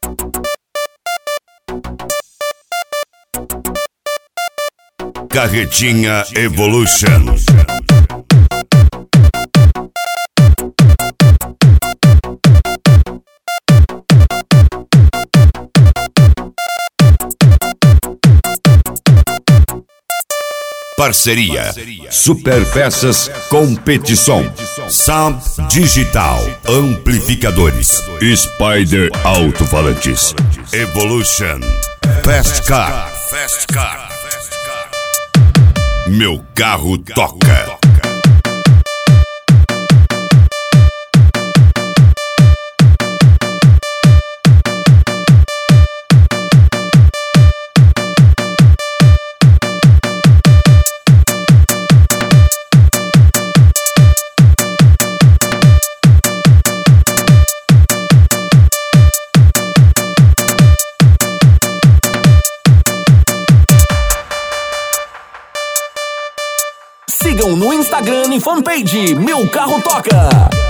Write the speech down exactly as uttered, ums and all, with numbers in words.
Carretinha Evolution. Parceria Super Peças Competição, Sound Digital, Amplificadores, Spider Alto-Falantes, Evolution, Fast Car, Fast Car. Meu carro toca. Sigam no Instagram e fanpage Meu Carro Toca.